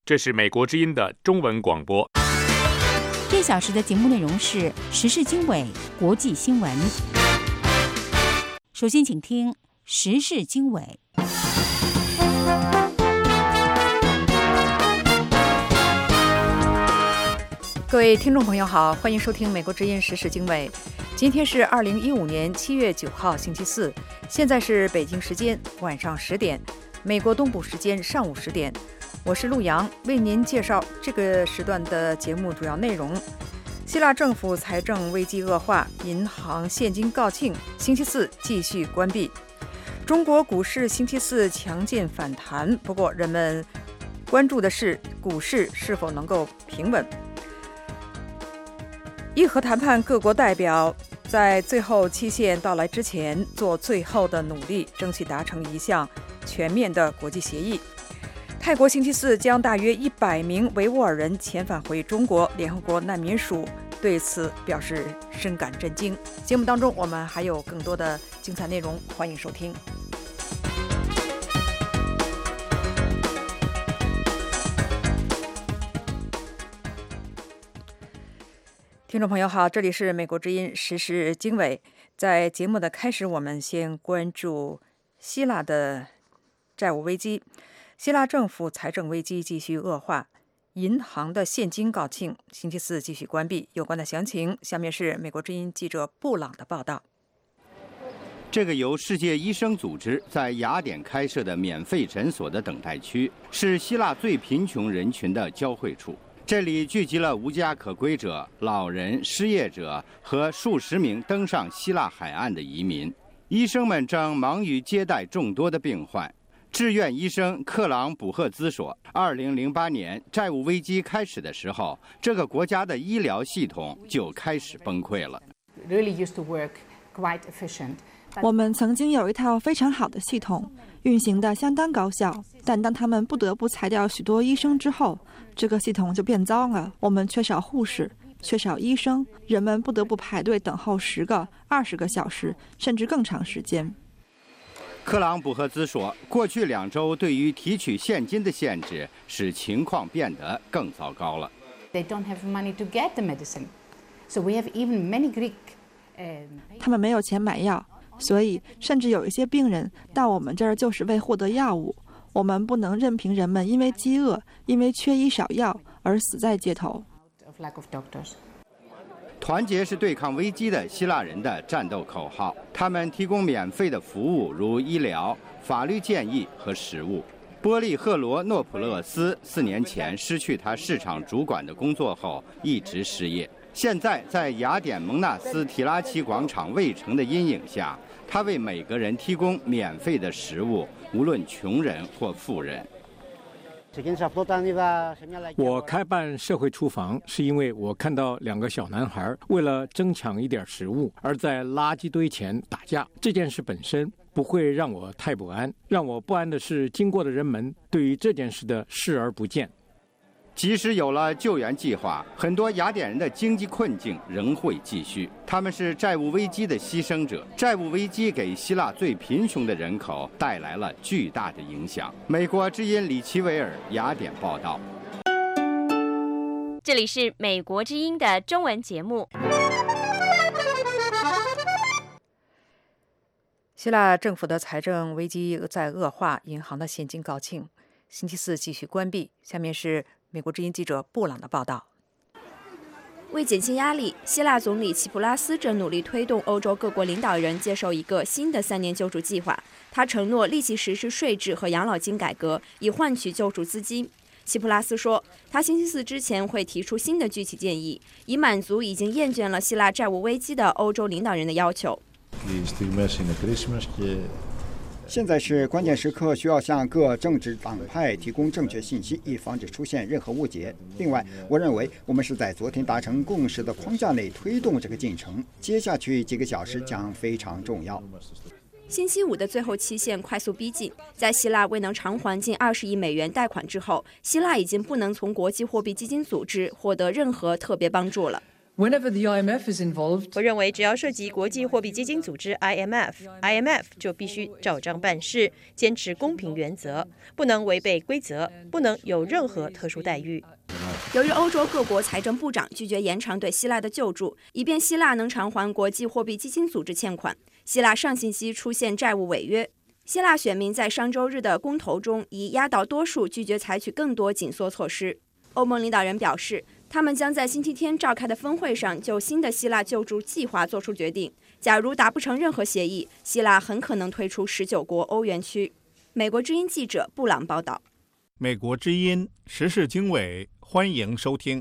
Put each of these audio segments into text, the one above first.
这是美国之音的中文广播。 这小时的节目内容是时事经纬、国际新闻。首先请听时事经纬。 各位听众朋友好，欢迎收听美国之音时事经纬。今天是2015年7月9号星期四，现在是北京时间晚上10点，美国东部时间上午10点。我是陆洋，为您介绍这个时段的节目主要内容。希腊政府财政危机恶化，银行现金告罄，星期四继续关闭。中国股市星期四强劲反弹，不过人们关注的是股市是否能够平稳。伊核谈判各国代表在最后期限到来之前做最后的努力，争取达成一项全面的国际协议。泰国星期四将大约100名维吾尔人遣返回中国，联合国难民署对此表示深感震惊。节目当中我们还有更多的精彩内容，欢迎收听。听众朋友好，这里是美国之音时事经纬。在节目的开始，我们先关注希腊的债务危机。希腊政府财政危机继续恶化，银行的现金告罄，星期四继续关闭。有关的详情，下面是美国之音记者布朗的报道。 这个由世界医生组织在雅典开设的免费诊所的等待区，是希腊最贫穷人群的交汇处。这里聚集了无家可归者、老人、失业者和数十名登上希腊海岸的移民。医生们正忙于接待众多的病患。志愿医生克朗卜赫兹说，2008年债务危机开始的时候，这个国家的医疗系统就开始崩溃了。 我们曾经有一套非常好的系统，运行得相当高效，但当他们不得不裁掉许多医生之后，这个系统就变糟了。我们缺少护士，缺少医生，人们不得不排队等候10个、20个小时，甚至更长时间。 克朗卜赫兹说，过去2周对于提取现金的限制使情况变得更糟糕了。 他们没有钱买药，所以甚至有一些病人到我们这儿就是为获得药物。我们不能任凭人们因为饥饿、因为缺医少药而死在街头。 团结是对抗危机的希腊人的战斗口号。他们提供免费的服务，如医疗、法律建议和食物。波利赫罗诺普勒斯4年前失去他市场主管的工作后一直失业。现在在雅典蒙纳斯提拉奇广场卫城的阴影下，他为每个人提供免费的食物，无论穷人或富人。 我开办社会厨房是因为我看到2个小男孩为了争抢一点食物而在垃圾堆前打架。这件事本身不会让我太不安，让我不安的是经过的人们对于这件事的视而不见。 即使有了救援计划，很多雅典人的经济困境仍会继续。他们是债务危机的牺牲者。债务危机给希腊最贫穷的人口带来了巨大的影响。美国之音李奇维尔雅典报道。 这里是美国之音的中文节目。 希腊政府的财政危机在恶化，银行的现金告罄，星期四继续关闭。下面是美国之音记者布朗的报道。 为减轻压力，希腊总理齐普拉斯正努力推动欧洲各国领导人接受一个新的3年救助计划。他承诺立即实施税制和养老金改革，以换取救助资金。齐普拉斯说，他星期四之前会提出新的具体建议，以满足已经厌倦了希腊债务危机的欧洲领导人的要求。 现在是关键时刻，需要向各政治党派提供正确信息，以防止出现任何误解。另外，我认为我们是在昨天达成共识的框架内推动这个进程，接下去几个小时将非常重要。 星期五的最后期限快速逼近，在希腊未能偿还近20亿美元贷款之后，希腊已经不能从国际货币基金组织获得任何特别帮助了。 Whenever the IMF is involved, 我认为只要涉及国际货币基金组织 IMF 就必须照章办事，坚持公平原则，不能违背规则，不能有任何特殊待遇。 由于欧洲各国财政部长拒绝延长对希腊的救助，以便希腊能偿还国际货币基金组织欠款，希腊上星期出现债务违约。希腊选民在上周日的公投中以压倒多数拒绝采取更多紧缩措施。欧盟领导人表示，他们将在星期天召开的峰会上就新的希腊救助计划作出决定。假如达不成任何协议，希腊很可能退出19国欧元区。美国之音记者布朗报道。 美国之音时事经纬，欢迎收听。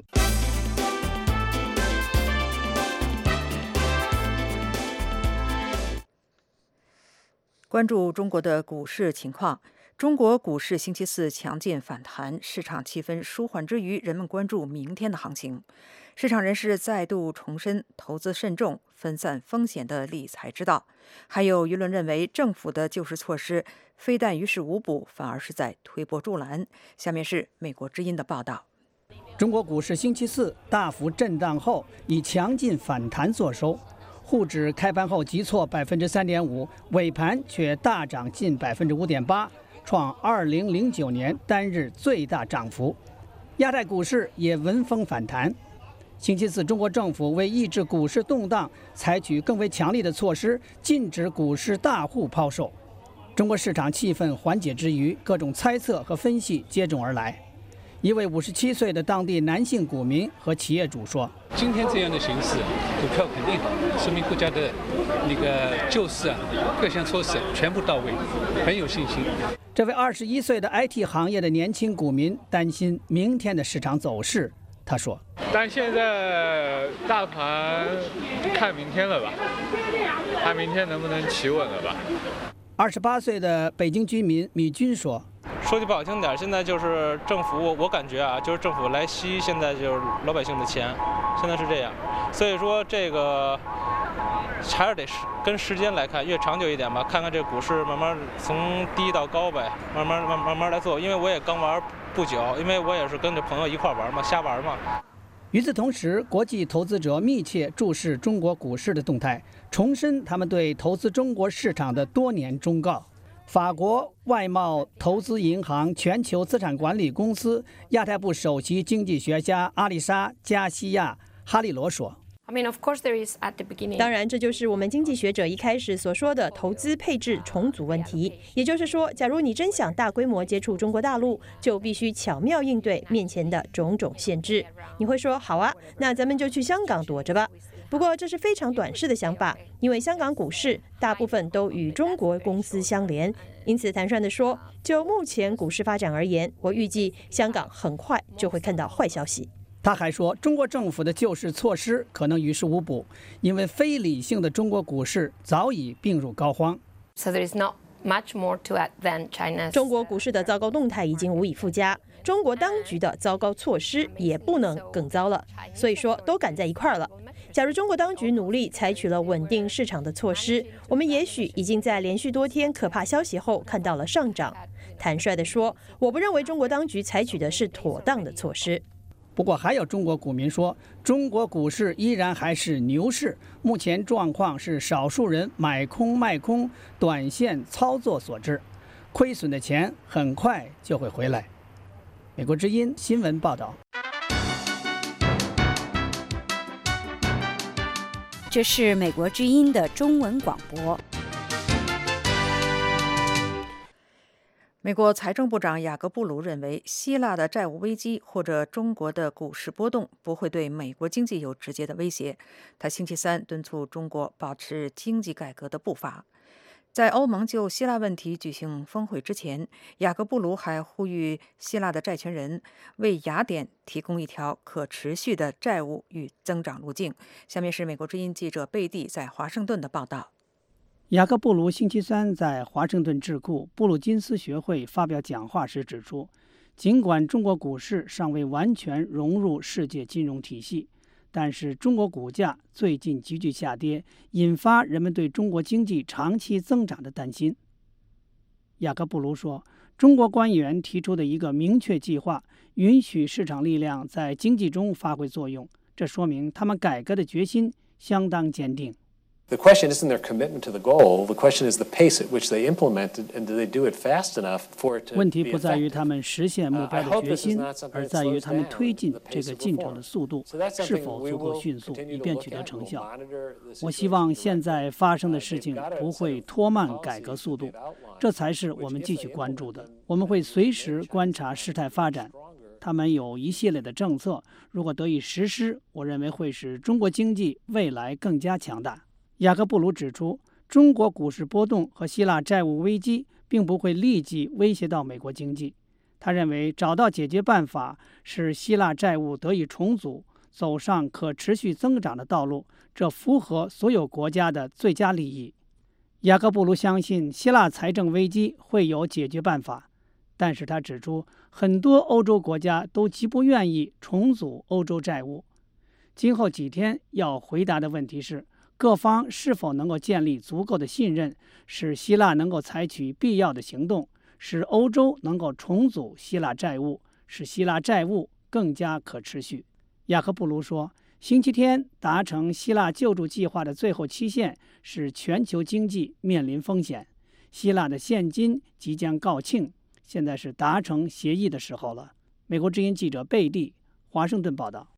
关注中国的股市情况。中国股市星期四强劲反弹，市场气氛舒缓之余，人们关注明天的行情。市场人士再度重申投资慎重、分散风险的理财之道。还有舆论认为，政府的救市措施非但于事无补，反而是在推波助澜。下面是美国之音的报道。 中国股市星期四大幅震荡后，以强劲反弹作收。沪指开盘后急挫3.5%，尾盘却大涨近5.8%，创2009年单日最大涨幅。亚太股市也闻风反弹。星期四，中国政府为抑制股市动荡，采取更为强力的措施，禁止股市大户抛售。中国市场气氛缓解之余，各种猜测和分析接踵而来。一位57岁的当地男性股民和企业主说：“ 今天这样的形势，股票肯定好，说明国家的那个救市各项措施全部到位，很有信心。” 这位21岁的 IT 行业的年轻股民担心明天的市场走势。他说：“ 但现在大盘看明天了吧，看明天能不能企稳了吧。 ”28岁的北京居民米军说：“ 说句不好听点，现在就是政府，我感觉就是政府来吸现在就是老百姓的钱，现在是这样，所以说这个还是得跟时间来看，越长久一点吧，看看这股市慢慢从低到高呗，慢慢来做。因为我也刚玩不久，因为我也是跟着朋友一块玩嘛，瞎玩嘛。” 与此同时，国际投资者密切注视中国股市的动态，重申他们对投资中国市场的多年忠告。法国外贸投资银行全球资产管理公司亚太部首席经济学家阿丽莎·加西亚·哈利罗说：“ 当然，这就是我们经济学者一开始所说的投资配置重组问题。也就是说，假如你真想大规模接触中国大陆，就必须巧妙应对面前的种种限制。你会说，好啊，那咱们就去香港躲着吧。不过这是非常短视的想法，因为香港股市大部分都与中国公司相连。因此，坦率地说，就目前股市发展而言，我预计香港很快就会看到坏消息。” 他还说，中国政府的救市措施可能于事无补，因为非理性的中国股市早已病入膏肓。 中国股市的糟糕动态已经无以复加，中国当局的糟糕措施也不能更糟了，所以说都赶在一块儿了。假如中国当局努力采取了稳定市场的措施，我们也许已经在连续多天可怕消息后看到了上涨。坦率地说，我不认为中国当局采取的是妥当的措施。 不过，还有中国股民说，中国股市依然还是牛市，目前状况是少数人买空卖空、短线操作所致，亏损的钱很快就会回来。美国之音新闻报道。 这是美国之音的中文广播。 美国财政部长雅各布鲁认为，希腊的债务危机或者中国的股市波动不会对美国经济有直接的威胁。他星期三敦促中国保持经济改革的步伐。在欧盟就希腊问题举行峰会之前，雅各布鲁还呼吁希腊的债权人为雅典提供一条可持续的债务与增长路径。下面是美国之音记者贝蒂在华盛顿的报道。 雅各布鲁星期三在华盛顿智库布鲁金斯学会发表讲话时指出，尽管中国股市尚未完全融入世界金融体系，但是中国股价最近急剧下跌，引发人们对中国经济长期增长的担心。雅各布鲁说，中国官员提出的一个明确计划，允许市场力量在经济中发挥作用， 这说明他们改革的决心相当坚定。 The question isn't their commitment to the goal. The question is the pace at which they implement it, and do they do it fast enough for it to be effective? 问题不在于他们实现目标的决心，而在于他们推进这个进程的速度是否足够迅速，以便取得成效。我希望现在发生的事情不会拖慢改革速度，这才是我们继续关注的。我们会随时观察事态发展。他们有一系列的政策，如果得以实施，我认为会使中国经济未来更加强大。雅各布鲁指出，中国股市波动和希腊债务危机并不会立即威胁到美国经济。他认为找到解决办法，使希腊债务得以重组，走上可持续增长的道路，这符合所有国家的最佳利益。雅各布鲁相信希腊财政危机会有解决办法，但是他指出，很多欧洲国家都极不愿意重组欧洲债务。今后几天要回答的问题是，各方是否能够建立足够的信任，使希腊能够采取必要的行动，使欧洲能够重组希腊债务，使希腊债务更加可持续。雅各布鲁说，星期天达成希腊救助计划的最后期限使全球经济面临风险，希腊的现金即将告罄，现在是达成协议的时候了。美国之音记者贝蒂，华盛顿报道。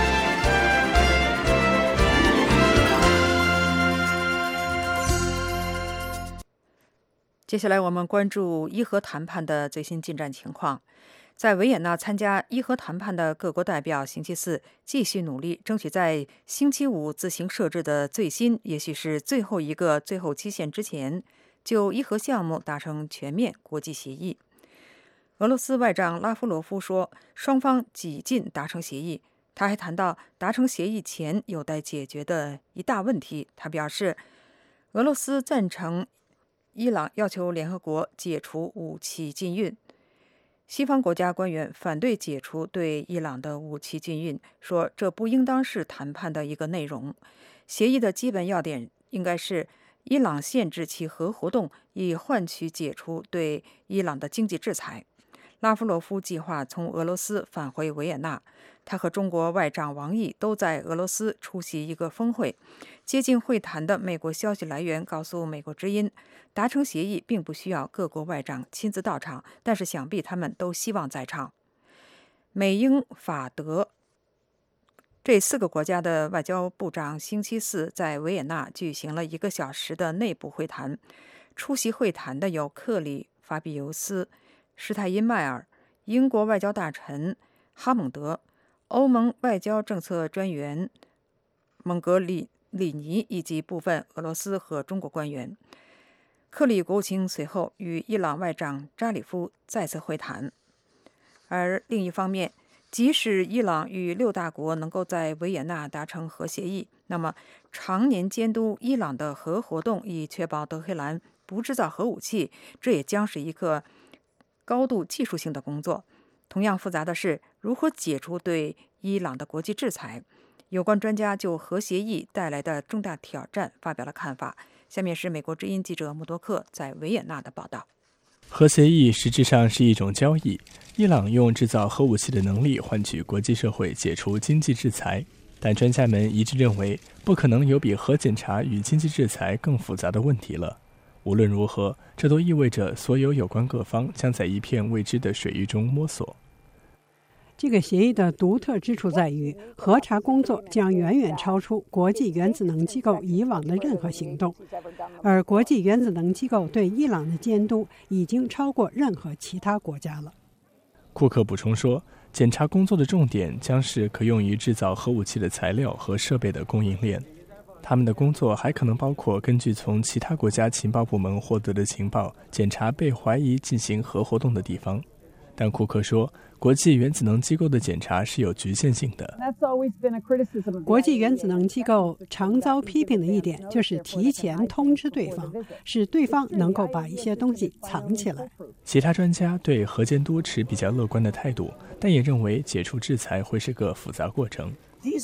接下来我们关注伊核谈判的最新进展情况。在维也纳参加伊核谈判的各国代表星期四继续努力，争取在星期五自行设置的最新，也许是最后一个最后期限之前，就伊核项目达成全面国际协议。俄罗斯外长拉夫罗夫说，双方几近达成协议。他还谈到达成协议前有待解决的一大问题。他表示，俄罗斯赞成伊朗要求联合国解除武器禁运。西方国家官员反对解除对伊朗的武器禁运，说这不应当是谈判的一个内容。协议的基本要点应该是伊朗限制其核活动，以换取解除对伊朗的经济制裁。拉夫罗夫计划从俄罗斯返回维也纳，他和中国外长王毅都在俄罗斯出席一个峰会。接近会谈的美国消息来源告诉美国之音，达成协议并不需要各国外长亲自到场，但是想必他们都希望在场。美、英、法、德这4个国家的外交部长星期四在维也纳举行了1个小时的内部会谈。出席会谈的有克里法比尤斯、施泰因迈尔、英国外交大臣哈蒙德、欧盟外交政策专员蒙格里尼以及部分俄罗斯和中国官员。克里国务卿随后与伊朗外长扎里夫再次会谈。而另一方面，即使伊朗与6大国能够在维也纳达成核协议，那么常年监督伊朗的核活动，以确保德黑兰不制造核武器，这也将是一个高度技术性的工作。同样复杂的是如何解除对伊朗的国际制裁。有关专家就核协议带来的重大挑战发表了看法。下面是美国之音记者穆多克在维也纳的报道。 核协议实质上是一种交易，伊朗用制造核武器的能力换取国际社会解除经济制裁，但专家们一致认为，不可能有比核检查与经济制裁更复杂的问题了。无论如何，这都意味着所有有关各方将在一片未知的水域中摸索。 这个协议的独特之处在于，核查工作将远远超出国际原子能机构以往的任何行动，而国际原子能机构对伊朗的监督已经超过任何其他国家了。 库克补充说，检查工作的重点将是可用于制造核武器的材料和设备的供应链。他们的工作还可能包括根据从其他国家情报部门获得的情报，检查被怀疑进行核活动的地方。但库克说，国际原子能机构的检查是有局限性的。 国际原子能机构常遭批评的一点就是提前通知对方，使对方能够把一些东西藏起来。 其他专家对核监督持比较乐观的态度，但也认为解除制裁会是个复杂过程。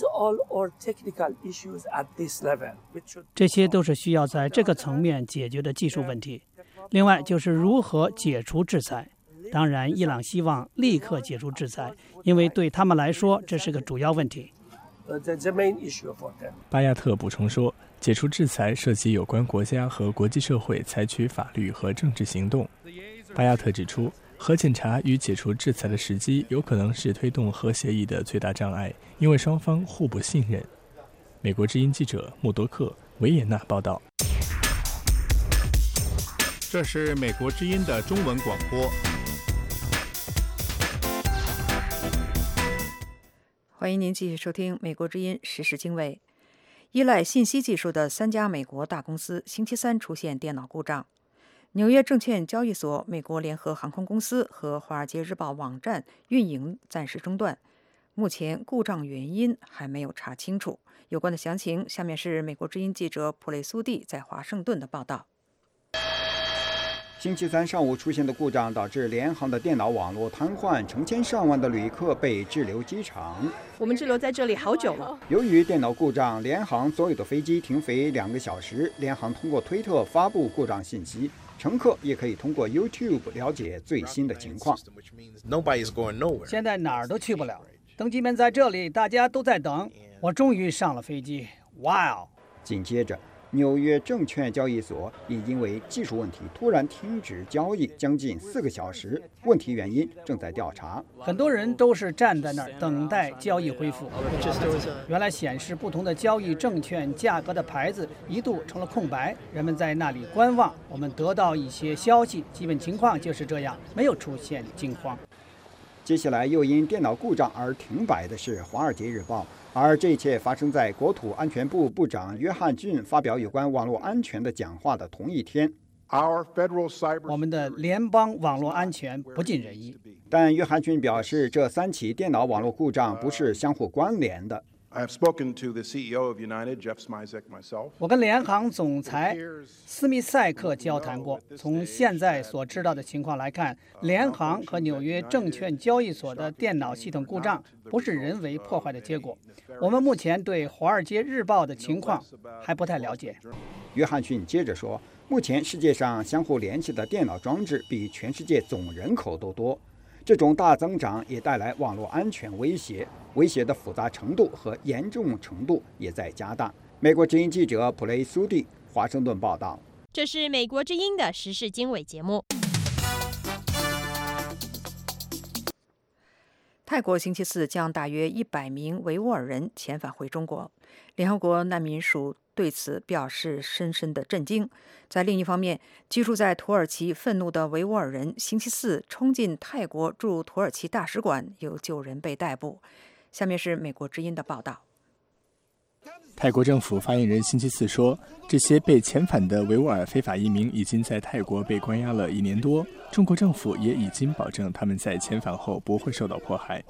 这些都是需要在这个层面解决的技术问题。另外就是如何解除制裁。当然，伊朗希望立刻解除制裁，因为对他们来说这是个主要问题。 巴亚特补充说，解除制裁涉及有关国家和国际社会采取法律和政治行动。巴亚特指出，核检查与解除制裁的时机有可能是推动核协议的最大障碍，因为双方互不信任。美国之音记者穆多克·维也纳报道。 这是美国之音的中文广播。 欢迎您继续收听美国之音时事经纬。依赖信息技术的3家美国大公司星期三出现电脑故障。纽约证券交易所、美国联合航空公司和华尔街日报网站运营暂时中断，目前故障原因还没有查清楚。有关的详情，下面是美国之音记者普雷苏蒂在华盛顿的报道。 星期三上午出现的故障导致联航的电脑网络瘫痪，成千上万的旅客被滞留机场。 我们滞留在这里好久了。 由于电脑故障，联航所有的飞机停飞2个小时。联航通过推特发布故障信息，乘客也可以通过 YouTube 了解最新的情况。 现在哪儿都去不了，登机门在这里，大家都在等。我终于上了飞机，哇哦！ 紧接着，纽约证券交易所已因为技术问题突然停止交易将近4个小时，问题原因正在调查。 很多人都是站在那儿等待交易恢复。原来显示不同的交易证券价格的牌子一度成了空白，人们在那里观望。我们得到一些消息，基本情况就是这样，没有出现惊慌。 接下来又因电脑故障而停摆的是《华尔街日报》，而这一切发生在国土安全部部长约翰逊发表有关网络安全的讲话的同一天。 我们的联邦网络安全不尽人意， 但约翰逊表示，这3起电脑网络故障不是相互关联的。 我跟联航总裁斯密塞克交谈过。从现在所知道的情况来看，联航和纽约证券交易所的电脑系统故障不是人为破坏的结果。我们目前对《华尔街日报》的情况还不太了解。 约翰逊接着说，目前世界上相互联系的电脑装置比全世界总人口都多。这种大增长也带来网络安全威胁，威胁的复杂程度和严重程度也在加大。美国之音记者普雷苏蒂，华盛顿报道。 这是美国之音的时事经纬节目。 泰国星期四将大约100名维吾尔人遣返回中国，联合国难民署对此表示深深的震惊。在另一方面，居住在土耳其愤怒的维吾尔人星期四冲进泰国驻土耳其大使馆，有9人被逮捕。下面是美国之音的报道。 泰国政府发言人星期四说，这些被遣返的维吾尔非法移民已经在泰国被关押了1年多，中国政府也已经保证他们在遣返后不会受到迫害。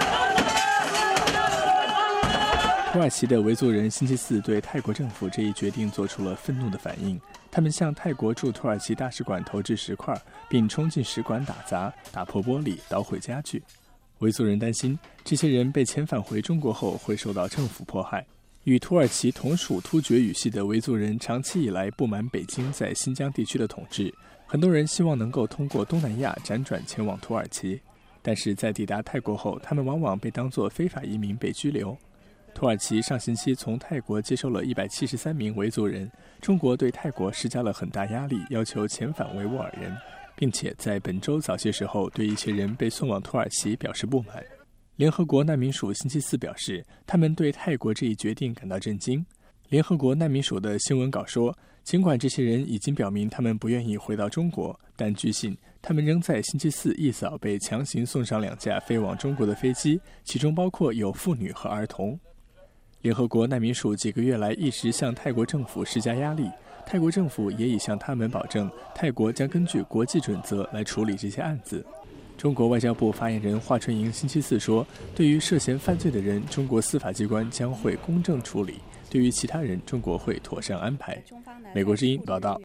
土耳其的维族人星期四对泰国政府这一决定做出了愤怒的反应，他们向泰国驻土耳其大使馆投掷石块，并冲进使馆打砸、打破玻璃、捣毁家具。维族人担心，这些人被遣返回中国后会受到政府迫害。与土耳其同属突厥语系的维族人长期以来不满北京在新疆地区的统治，很多人希望能够通过东南亚辗转前往土耳其，但是在抵达泰国后，他们往往被当作非法移民被拘留。土耳其上星期从泰国接收了173名维族人，中国对泰国施加了很大压力，要求遣返维吾尔人，并且在本周早些时候对一些人被送往土耳其表示不满。联合国难民署星期四表示，他们对泰国这一决定感到震惊。联合国难民署的新闻稿说，尽管这些人已经表明他们不愿意回到中国，但据信他们仍在星期四一早被强行送上2架飞往中国的飞机，其中包括有妇女和儿童。联合国难民署几个月来一直向泰国政府施加压力，泰国政府也已向他们保证，泰国将根据国际准则来处理这些案子。中国外交部发言人华春莹星期四说，对于涉嫌犯罪的人，中国司法机关将会公正处理，对于其他人，中国会妥善安排。美国之音报道。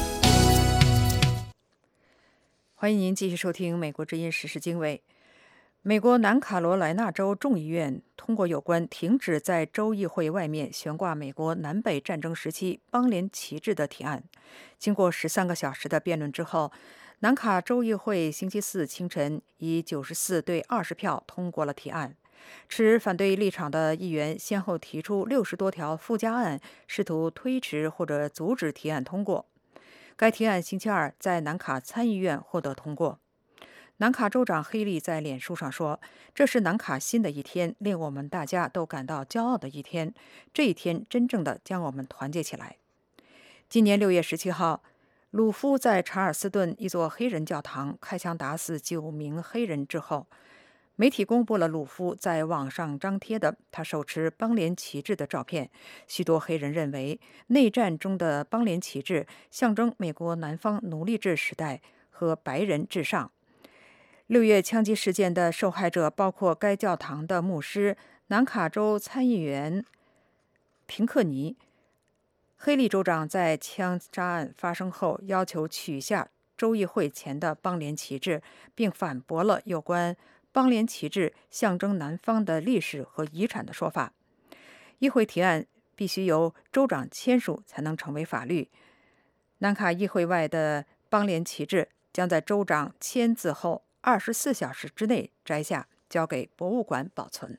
欢迎您继续收听美国之音时事经纬。 美国南卡罗来纳州众议院通过有关停止在州议会外面悬挂美国南北战争时期邦联旗帜的提案。经过13个小时的辩论之后，南卡州议会星期四清晨以94对20票通过了提案。持反对立场的议员先后提出60多条附加案，试图推迟或者阻止提案通过。该提案星期二在南卡参议院获得通过。南卡州长黑利在脸书上说：“这是南卡新的一天，令我们大家都感到骄傲的一天。这一天真正的将我们团结起来。”今年6月17号，鲁夫在查尔斯顿一座黑人教堂开枪打死9名黑人之后，媒体公布了鲁夫在网上张贴的他手持邦联旗帜的照片。许多黑人认为，内战中的邦联旗帜象征美国南方奴隶制时代和白人至上。6月枪击事件的受害者包括该教堂的牧师、南卡州参议员平克尼。黑利州长在枪杀案发生后要求取下州议会前的邦联旗帜，并反驳了有关邦联旗帜象征南方的历史和遗产的说法。议会提案必须由州长签署才能成为法律。南卡议会外的邦联旗帜将在州长签字后24小时之内摘下，交给博物馆保存。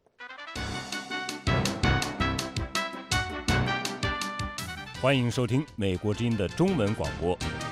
欢迎收听美国之音的中文广播。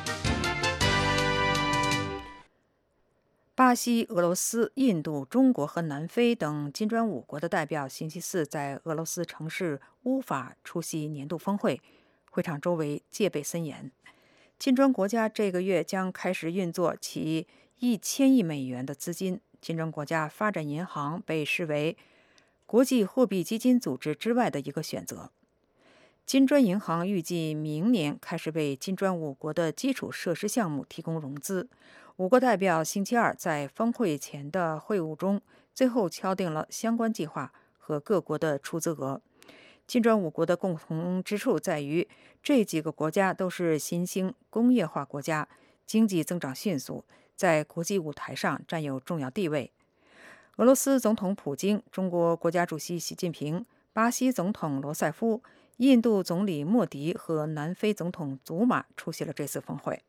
巴西、俄罗斯、印度、中国和南非等金砖5国的代表星期四在俄罗斯城市乌法出席年度峰会，会场周围戒备森严。金砖国家这个月将开始运作其1000亿美元的资金。金砖国家发展银行被视为国际货币基金组织之外的一个选择。金砖银行预计明年开始为金砖5国的基础设施项目提供融资。5国代表星期二在峰会前的会晤中最后敲定了相关计划和各国的出资额。金砖5国的共同之处在于，这几个国家都是新兴工业化国家，经济增长迅速，在国际舞台上占有重要地位。俄罗斯总统普京、中国国家主席习近平、巴西总统罗塞夫、印度总理莫迪和南非总统祖马出席了这次峰会。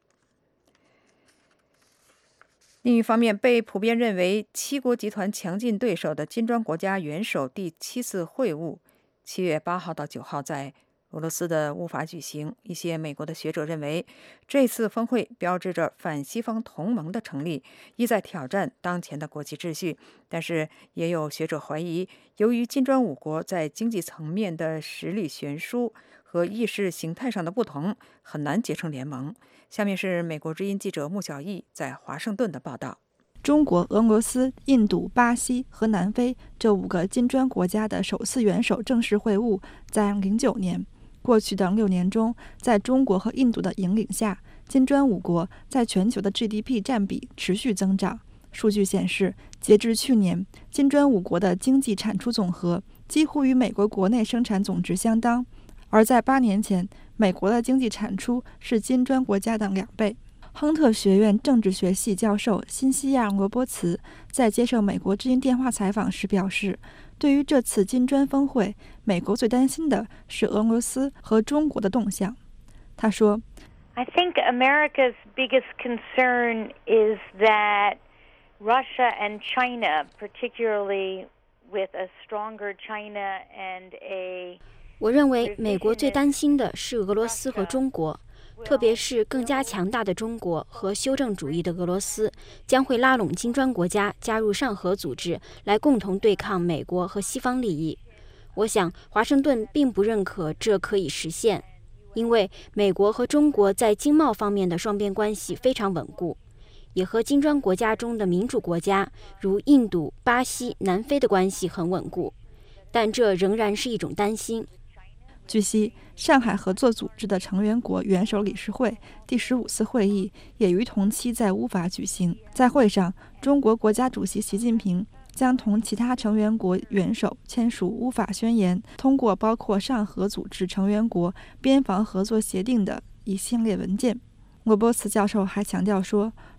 另一方面，被普遍认为7国集团强劲对手的金砖国家元首第7次会晤7月8号到9号在俄罗斯的乌法举行。一些美国的学者认为，这次峰会标志着反西方同盟的成立，意在挑战当前的国际秩序。但是也有学者怀疑，由于金砖5国在经济层面的实力悬殊和意识形态上的不同，很难结成联盟。下面是美国之音记者穆小艺在华盛顿的报道。 中国、俄罗斯、印度、巴西和南非这5个金砖国家的首次元首正式会晤在2009年。过去的6年中，在中国和印度的引领下，金砖5国在全球的 GDP 占比持续增长。数据显示，截至去年，金砖5国的经济产出总和几乎与美国国内生产总值相当，而在8年前，美国的经济产出是金砖国家的2倍。亨特学院政治学系教授辛西亚·罗波茨在接受美国之音电话采访时表示，对于这次金砖峰会，美国最担心的是俄罗斯和中国的动向。他说 I think America's biggest concern is that Russia and China, particularly with a stronger China and a 我认为美国最担心的是俄罗斯和中国，特别是更加强大的中国和修正主义的俄罗斯将会拉拢金砖国家加入上合组织，来共同对抗美国和西方利益。我想华盛顿并不认可这可以实现，因为美国和中国在经贸方面的双边关系非常稳固，也和金砖国家中的民主国家如印度、巴西、南非的关系很稳固，但这仍然是一种担心。 据悉，上海合作组织的成员国元首理事会第15次会议也于同期在乌法举行。在会上，中国国家主席习近平将同其他成员国元首签署乌法宣言，通过包括上合组织成员国边防合作协定的一系列文件。罗伯茨教授还强调说，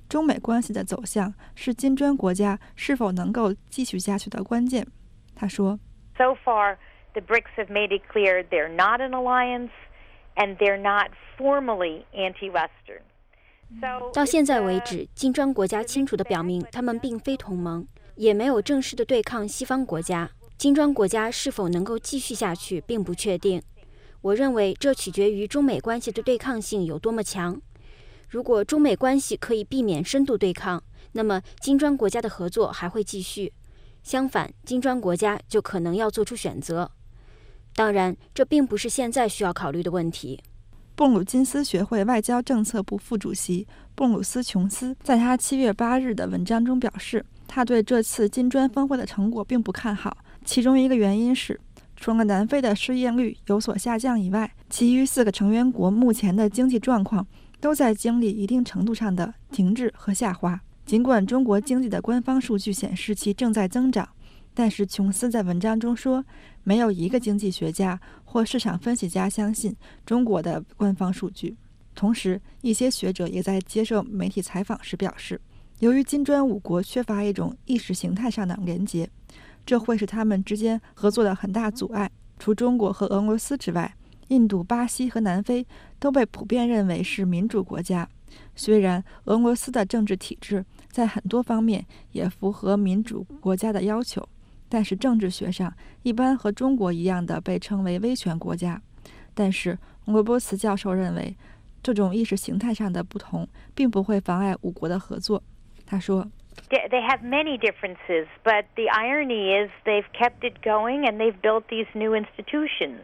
中美关系的走向是金砖国家是否能够继续下去的关键。他说 So far, the BRICS have made it clear they're not an alliance and they're not formally anti-Western. 到现在为止，金砖国家清楚地表明他们并非同盟，也没有正式的对抗西方国家。金砖国家是否能够继续下去并不确定。我认为这取决于中美关系的对抗性有多么强。如果中美关系可以避免深度对抗，那么金砖国家的合作还会继续。相反，金砖国家就可能要做出选择。当然，这并不是现在需要考虑的问题。 布鲁金斯学会外交政策部副主席布鲁斯·琼斯在他7月8日的文章中表示，他对这次金砖峰会的成果并不看好。其中一个原因是，除了南非的失业率有所下降以外，其余4个成员国目前的经济状况都在经历一定程度上的停滞和下滑。尽管中国经济的官方数据显示其正在增长，但是琼斯在文章中说，没有一个经济学家或市场分析家相信中国的官方数据。同时，一些学者也在接受媒体采访时表示，由于金砖5国缺乏一种意识形态上的连结，这会是他们之间合作的很大阻碍。除中国和俄罗斯之外，印度、巴西和南非都被普遍认为是民主国家。虽然俄罗斯的政治体制在很多方面也符合民主国家的要求，但是政治学上一般和中国一样的被称为威权国家。但是罗伯茨教授认为，这种意识形态上的不同并不会妨碍5国的合作。他说 They have many differences, but the irony is they've kept it going and they've built these new institutions.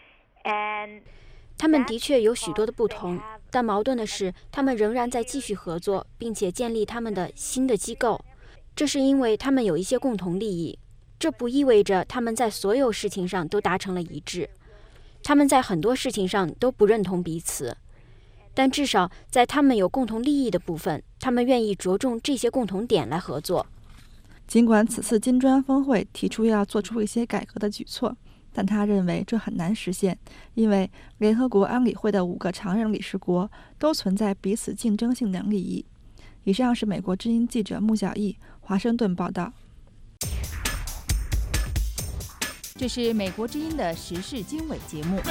And 他们的确有许多的不同，但矛盾的是，他们仍然在继续合作，并且建立他们的新的机构。这是因为他们有一些共同利益。这不意味着他们在所有事情上都达成了一致，他们在很多事情上都不认同彼此。但至少在他们有共同利益的部分，他们愿意着重这些共同点来合作。 尽管此次金砖峰会提出要做出一些改革的举措，但他认为这很难实现，因为联合国安理会的5个常任理事国都存在彼此竞争性的利益。以上是美国之音记者穆小艺华盛顿报道。 这是美国之音的时事经纬节目。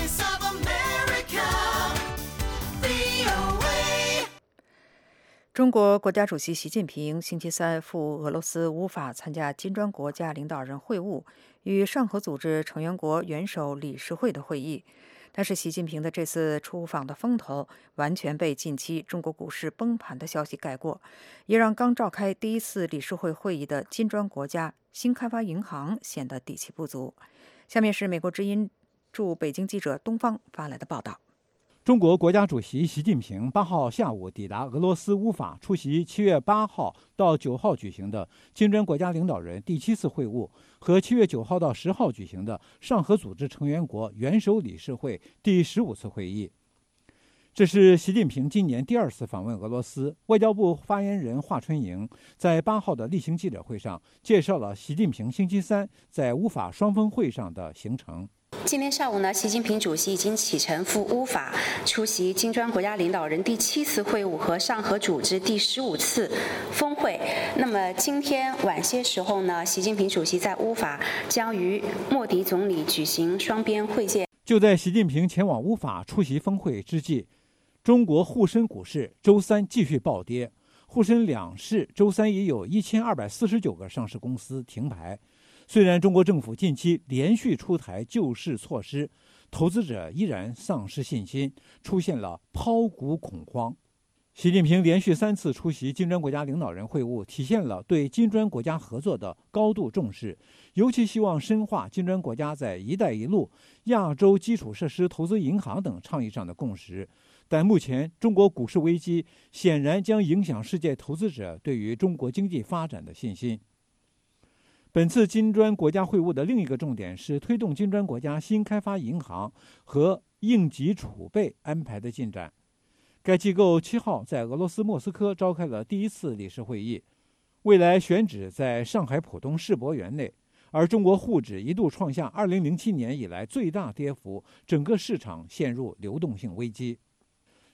中国国家主席习近平星期三赴俄罗斯乌法参加金砖国家领导人会晤与上合组织成员国元首理事会的会议。但是习近平的这次出访的风头完全被近期中国股市崩盘的消息盖过，也让刚召开第1次理事会会议的金砖国家新开发银行显得底气不足。下面是美国之音驻北京记者东方发来的报道。 中国国家主席习近平8号下午抵达俄罗斯乌法，出席7月8号到9号举行的金砖国家领导人第7次会晤和7月9号到10号举行的上合组织成员国元首理事会第15次会议。这是习近平今年第2次访问俄罗斯。外交部发言人华春莹在8号的例行记者会上介绍了习近平星期三在乌法双峰会上的行程。 今天上午呢，习近平主席已经启程赴乌法，出席金砖国家领导人第7次会晤和上合组织第15次峰会。那么今天晚些时候呢，习近平主席在乌法将与莫迪总理举行双边会见。 就在习近平前往乌法出席峰会之际，中国沪深股市周三继续暴跌，沪深两市周三也有1249个上市公司停牌。虽然中国政府近期连续出台救市措施，投资者依然丧失信心，出现了抛股恐慌。习近平连续3次出席金砖国家领导人会晤，体现了对金砖国家合作的高度重视，尤其希望深化金砖国家在“一带一路”、亚洲基础设施投资银行等倡议上的共识。但目前中国股市危机显然将影响世界投资者对于中国经济发展的信心。本次金砖国家会晤的另一个重点是推动金砖国家新开发银行和应急储备安排的进展。该机构7号在俄罗斯莫斯科召开了第1次理事会议，未来选址在上海浦东世博园内，而中国沪指一度创下2007年以来最大跌幅，整个市场陷入流动性危机。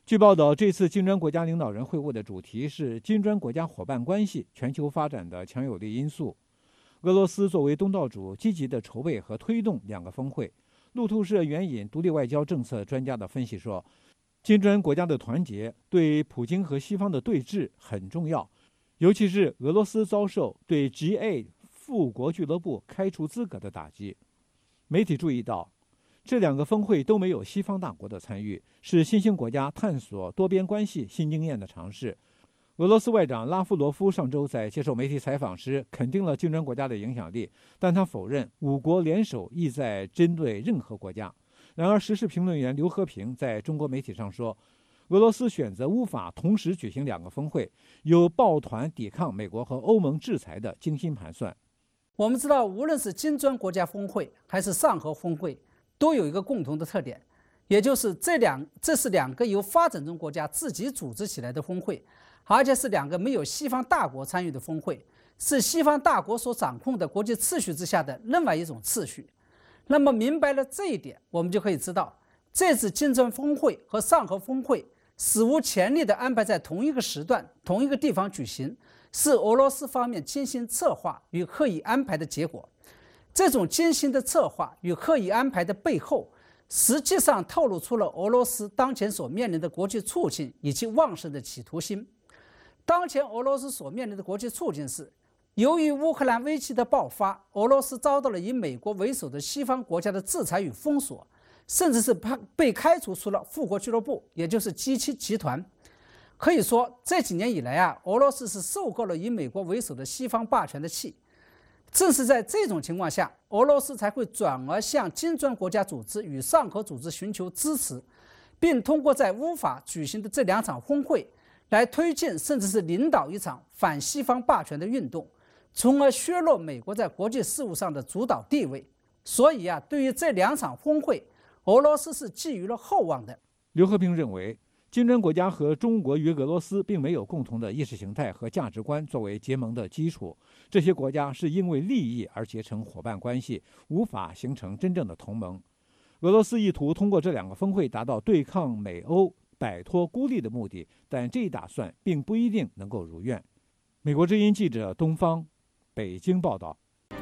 据报道，这次金砖国家领导人会晤的主题是金砖国家伙伴关系全球发展的强有力因素。俄罗斯作为东道主，积极地筹备和推动2个峰会。路透社援引独立外交政策专家的分析说，金砖国家的团结对普京和西方的对峙很重要，尤其是俄罗斯遭受对 G8 富国俱乐部开除资格的打击。媒体注意到，这2个峰会都没有西方大国的参与，是新兴国家探索多边关系新经验的尝试。俄罗斯外长拉夫罗夫上周在接受媒体采访时肯定了金砖国家的影响力，但他否认5国联手意在针对任何国家。然而，时事评论员刘和平在中国媒体上说，俄罗斯选择无法同时举行2个峰会，有抱团抵抗美国和欧盟制裁的精心盘算。 我们知道，无论是金砖国家峰会还是上合峰会，都有一个共同的特点，也就是这是2个由发展中国家自己组织起来的峰会，而且是2个没有西方大国参与的峰会，是西方大国所掌控的国际秩序之下的另外一种秩序。那么明白了这一点，我们就可以知道，这次金砖峰会和上合峰会史无前例地安排在同一个时段、同一个地方举行，是俄罗斯方面精心策划与刻意安排的结果。这种精心的策划与刻意安排的背后，实际上透露出了俄罗斯当前所面临的国际处境以及旺盛的企图心。当前俄罗斯所面临的国际处境是，由于乌克兰危机的爆发，俄罗斯遭到了以美国为首的西方国家的制裁与封锁，甚至是被开除出了富国俱乐部，也就是 G7 集团。可以说，这几年以来俄罗斯是受够了以美国为首的西方霸权的气。正是在这种情况下，俄罗斯才会转而向金砖国家组织与上合组织寻求支持，并通过在乌法举行的这2场峰会来推进甚至是领导一场反西方霸权的运动，从而削弱美国在国际事务上的主导地位。所以对于这2场峰会，俄罗斯是寄予了厚望的。 刘和平认为，金砖国家和中国与俄罗斯并没有共同的意识形态和价值观作为结盟的基础，这些国家是因为利益而结成伙伴关系，无法形成真正的同盟。俄罗斯意图通过这2个峰会达到对抗美欧、摆脱孤立的目的，但这一打算并不一定能够如愿。美国之音记者东方，北京报道。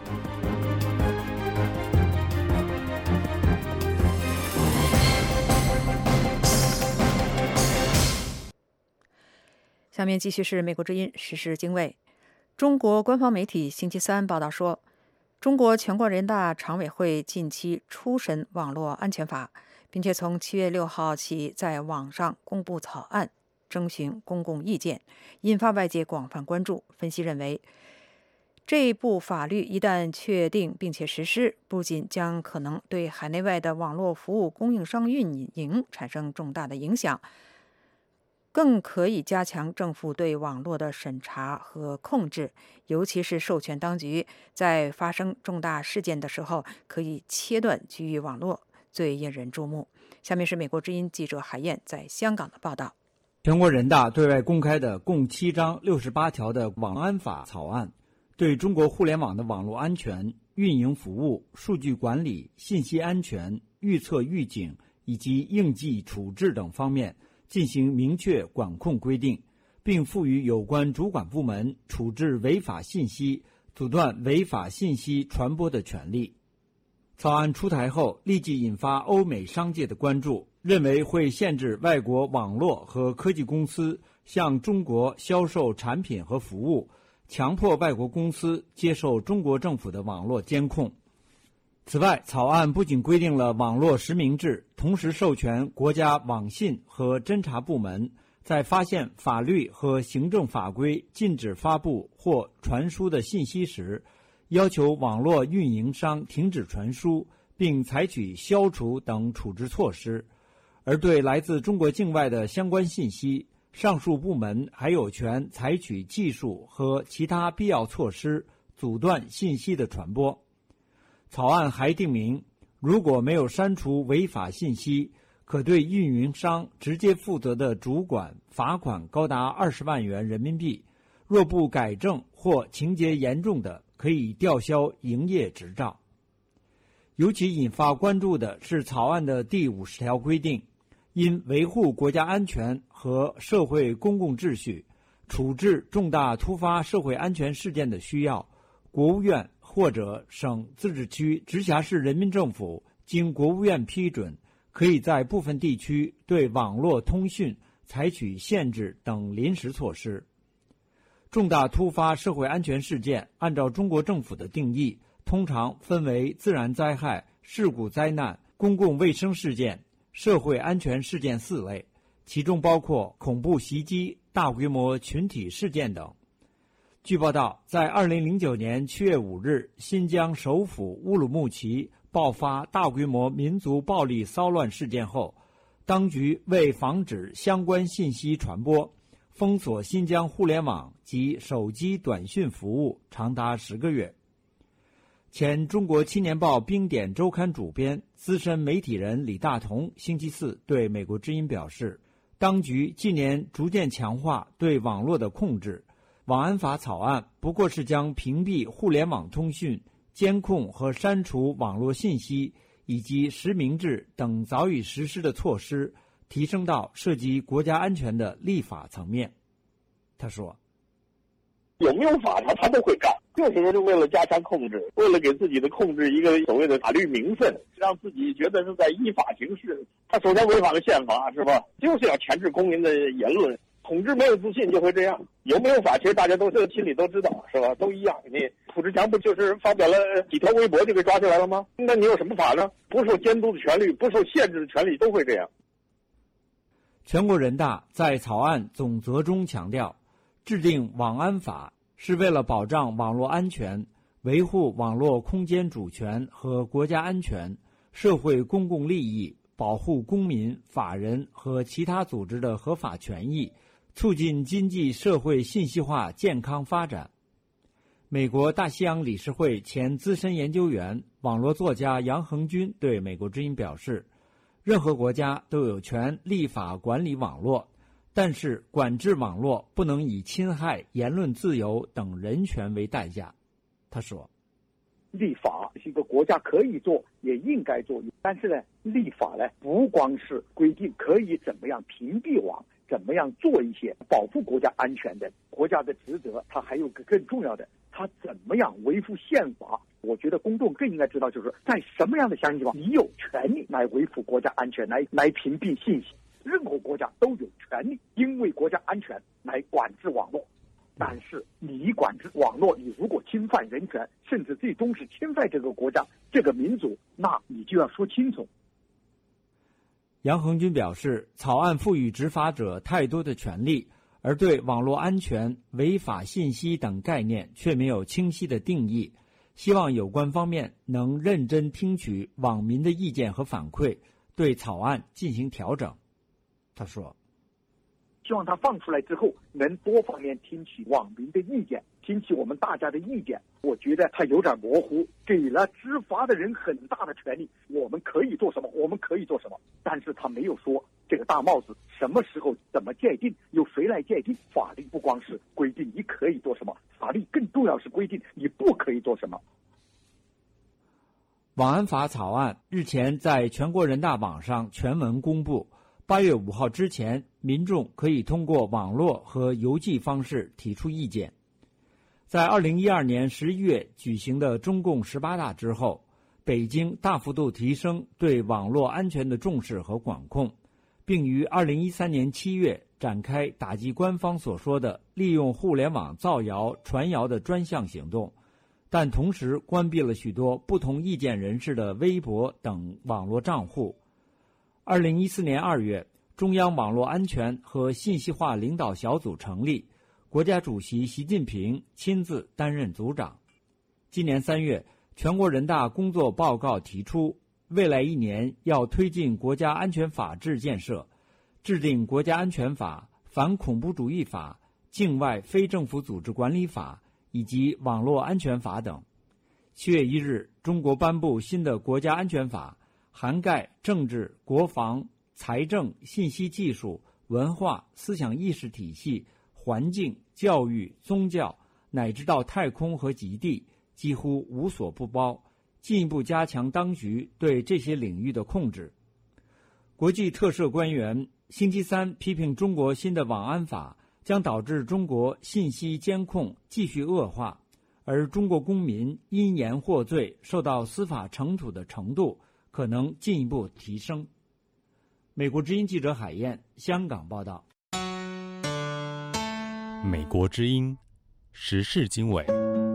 下面继续是美国之音时事经纬。中国官方媒体星期三报道说，中国全国人大常委会近期初审网络安全法，并且从7月6号起在网上公布草案，征询公共意见，引发外界广泛关注。分析认为，这部法律一旦确定并且实施，不仅将可能对海内外的网络服务供应商运营产生重大的影响，更可以加强政府对网络的审查和控制，尤其是授权当局在发生重大事件的时候，可以切断局域网络，最引人注目。下面是美国之音记者海燕在香港的报道。 全国人大对外公开的共7章68条的网安法草案，对中国互联网的网络安全、运营服务、数据管理、信息安全、预测预警以及应急处置等方面进行明确管控规定，并赋予有关主管部门处置违法信息、阻断违法信息传播的权利。草案出台后，立即引发欧美商界的关注，认为会限制外国网络和科技公司向中国销售产品和服务，强迫外国公司接受中国政府的网络监控。此外，草案不仅规定了网络实名制，同时授权国家网信和侦查部门在发现法律和行政法规禁止发布或传输的信息时，要求网络运营商停止传输，并采取消除等处置措施。而对来自中国境外的相关信息，上述部门还有权采取技术和其他必要措施，阻断信息的传播。草案还定明，如果没有删除违法信息，可对运营商直接负责的主管罚款高达20万元人民币，若不改正或情节严重的，可以吊销营业执照。尤其引发关注的是草案的第50条规定， 因维护国家安全和社会公共秩序，处置重大突发社会安全事件的需要，国务院或者省、自治区、直辖市人民政府经国务院批准，可以在部分地区对网络通讯采取限制等临时措施。重大突发社会安全事件按照中国政府的定义，通常分为自然灾害、事故灾难、公共卫生事件、社会安全事件4类，其中包括恐怖袭击、大规模群体事件等。据报道，在2009年7月5日，新疆首府乌鲁木齐爆发大规模民族暴力骚乱事件后，当局为防止相关信息传播，封锁新疆互联网及手机短讯服务长达10个月。前中国青年报冰点周刊主编、资深媒体人李大同星期四对美国之音表示，当局近年逐渐强化对网络的控制，网安法草案不过是将屏蔽互联网通讯、监控和删除网络信息以及实名制等早已实施的措施提升到涉及国家安全的立法层面。他说， 有没有法他都会干，就是为了加强控制，为了给自己的控制一个所谓的法律名分，让自己觉得是在依法行事。他首先违反了宪法，是吧？就是要钳制公民的言论。统治没有自信就会这样，有没有法其实大家都心里都知道，是吧？都一样。你蒲志强不就是发表了几条微博就被抓起来了吗？那你有什么法呢？不受监督的权利，不受限制的权利都会这样。 全国人大在草案总则中强调，制定网安法是为了保障网络安全，维护网络空间主权和国家安全、社会公共利益，保护公民、法人和其他组织的合法权益，促进经济社会信息化健康发展。美国大西洋理事会前资深研究员、网络作家杨恒军对美国之音表示，任何国家都有权立法管理网络，但是管制网络不能以侵害言论自由等人权为代价。他说， 立法是一个国家可以做也应该做，但是呢，立法呢不光是规定可以怎么样屏蔽网，怎么样做一些保护国家安全的国家的职责，它还有个更重要的，它怎么样维护宪法。我觉得公众更应该知道，就是在什么样的情况，你有权利来维护国家安全，来屏蔽信息。任何国家都有权利因为国家安全来管制网络，但是你管制网络，你如果侵犯人权，甚至最终是侵犯这个国家、这个民族，那你就要说清楚。 杨恒军表示，草案赋予执法者太多的权利，而对网络安全、违法信息等概念却没有清晰的定义，希望有关方面能认真听取网民的意见和反馈，对草案进行调整。他说， 希望他放出来之后能多方面听取网民的意见，听取我们大家的意见。我觉得他有点模糊，给了执法的人很大的权利，我们可以做什么，我们可以做什么，但是他没有说这个大帽子什么时候怎么界定，由谁来界定。法律不光是规定你可以做什么，法律更重要是规定你不可以做什么。 网安法草案日前在全国人大网上全文公布，8月5号之前，民众可以通过网络和邮寄方式提出意见。在2012年11月举行的中共18大之后，北京大幅度提升对网络安全的重视和管控，并于2013年7月展开打击官方所说的利用互联网造谣传谣的专项行动，但同时关闭了许多不同意见人士的微博等网络账户。2014年2月，中央网络安全和信息化领导小组成立，国家主席习近平亲自担任组长。今年3月，全国人大工作报告提出，未来1年要推进国家安全法治建设，制定国家安全法、反恐怖主义法、境外非政府组织管理法以及网络安全法等。7月1日，中国颁布新的国家安全法，涵盖政治、国防、财政、信息技术、文化、思想意识体系、环境、教育、宗教，乃至到太空和极地，几乎无所不包，进一步加强当局对这些领域的控制。 国际特赦官员星期三批评中国新的网安法将导致中国信息监控继续恶化，而中国公民因言获罪受到司法惩处的程度可能进一步提升。美国之音记者海燕，香港报道。 美国之音时事经纬。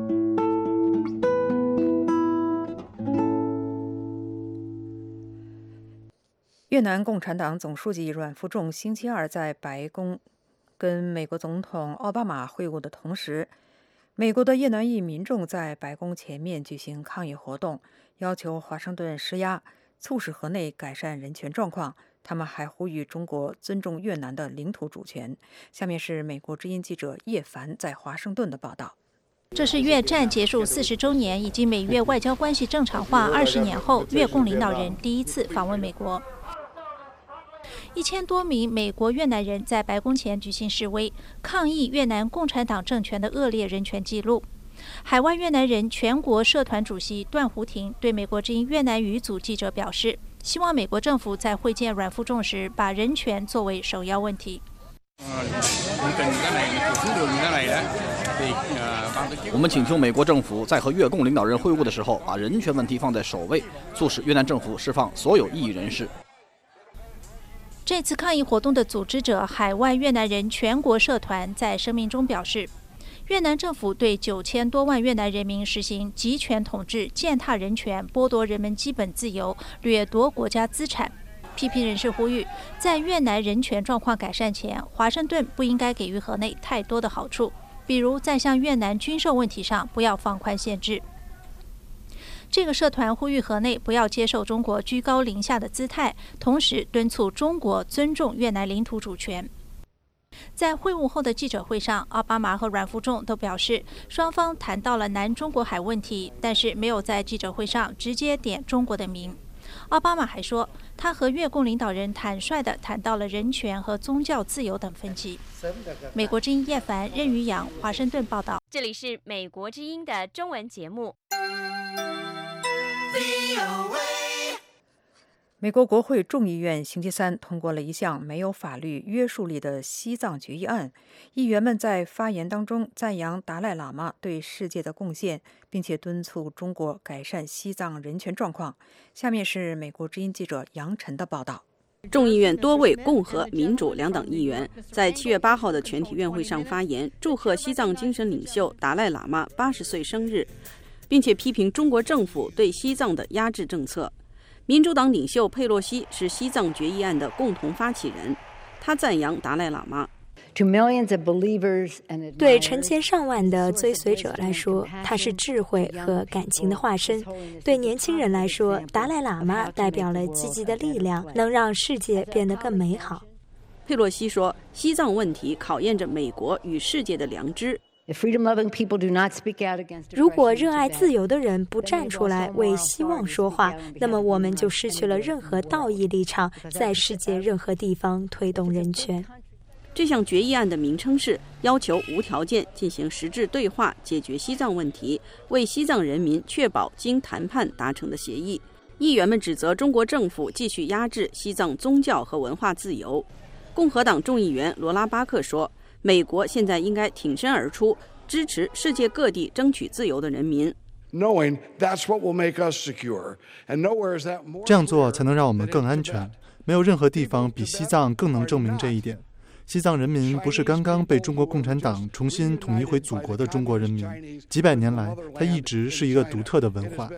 越南共产党总书记阮富仲星期二在白宫跟美国总统奥巴马会晤的同时，美国的越南裔民众在白宫前面举行抗议活动，要求华盛顿施压，促使河内改善人权状况。他们还呼吁中国尊重越南的领土主权。下面是美国之音记者叶凡在华盛顿的报道。 这是越战结束40周年以及美越外交关系正常化20年后，越共领导人第一次访问美国。1000多名美国越南人在白宫前举行示威，抗议越南共产党政权的恶劣人权记录。海外越南人全国社团主席段胡婷对美国之音越南语组记者表示，希望美国政府在会见阮富仲时把人权作为首要问题。 我们请求美国政府在和越共领导人会晤的时候，把人权问题放在首位，促使越南政府释放所有异议人士。 这次抗议活动的组织者海外越南人全国社团在声明中表示，越南政府对9000多万越南人民实行集权统治，践踏人权，剥夺人们基本自由，掠夺国家资产。批评人士呼吁，在越南人权状况改善前，华盛顿不应该给予河内太多的好处，比如在向越南军售问题上不要放宽限制。这个社团呼吁河内不要接受中国居高临下的姿态，同时敦促中国尊重越南领土主权。在会晤后的记者会上，奥巴马和阮富仲都表示，双方谈到了南中国海问题，但是没有在记者会上直接点中国的名。奥巴马还说，他和越共领导人坦率地谈到了人权和宗教自由等分歧。美国之音叶凡、任宇阳，华盛顿报道。 这里是美国之音的中文节目。 美国国会众议院星期三通过了一项没有法律约束力的西藏决议案。议员们在发言当中赞扬达赖喇嘛对世界的贡献，并且敦促中国改善西藏人权状况。下面是美国之音记者杨晨的报道。 众议院多位共和、民主两党议员在7月8号的全体院会上发言，祝贺西藏精神领袖达赖喇嘛80岁生日，并且批评中国政府对西藏的压制政策。民主党领袖佩洛西是西藏决议案的共同发起人，他赞扬达赖喇嘛。 对成千上万的追随者来说，他是智慧和感情的化身；对年轻人来说，达赖喇嘛代表了积极的力量，能让世界变得更美好。 佩洛西说，西藏问题考验着美国与世界的良知。 如果热爱自由的人不站出来为希望说话，那么我们就失去了任何道义立场，在世界任何地方推动人权。 这项决议案的名称是要求无条件进行实质对话，解决西藏问题，为西藏人民确保经谈判达成的协议。议员们指责中国政府继续压制西藏宗教和文化自由。共和党众议员罗拉巴克说，美国现在应该挺身而出，支持世界各地争取自由的人民。 这样做才能让我们更安全。没有任何地方比西藏更能证明这一点。西藏人民不是刚刚被中国共产党重新统一回祖国的中国人民，几百年来，它一直是一个独特的文化。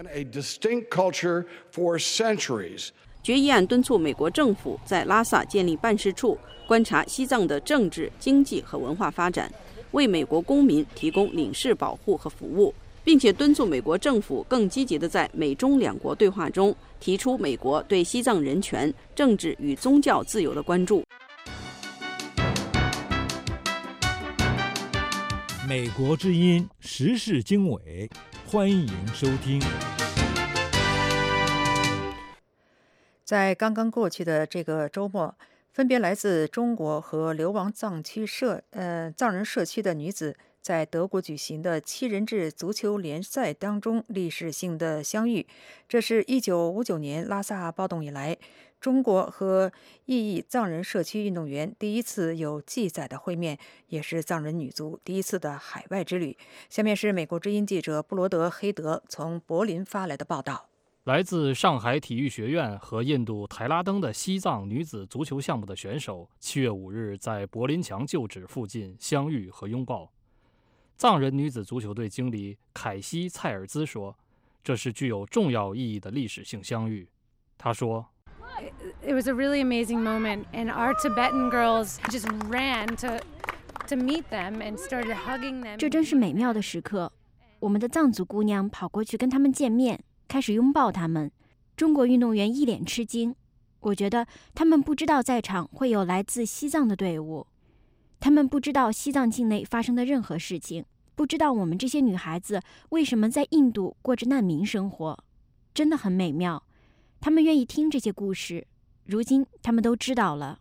决议案敦促美国政府在拉萨建立办事处，观察西藏的政治、经济和文化发展，为美国公民提供领事保护和服务，并且敦促美国政府更积极地在美中两国对话中提出美国对西藏人权、政治与宗教自由的关注。 美国之音时事经纬，欢迎收听。 在刚刚过去的这个周末，分别来自中国和流亡藏人社区的女子，在德国举行的7人制足球联赛当中历史性的相遇。这是1959年拉萨暴动以来中国和异议藏人社区运动员第一次有记载的会面，也是藏人女足第一次的海外之旅。下面是美国之音记者布罗德·黑德从柏林发来的报道。 来自上海体育学院和印度台拉登的西藏女子足球项目的选手7月5日在柏林墙旧址附近相遇和拥抱。藏人女子足球队经理凯西·蔡尔兹说，这是具有重要意义的历史性相遇。他说 It was a really amazing moment, and our Tibetan girls just ran to meet them and started hugging them. 这真是美妙的时刻，我们的藏族姑娘跑过去跟他们见面，开始拥抱他们。中国运动员一脸吃惊，我觉得他们不知道在场会有来自西藏的队伍，他们不知道西藏境内发生的任何事情，不知道我们这些女孩子为什么在印度过着难民生活，真的很美妙。他们愿意听这些故事，如今他们都知道了。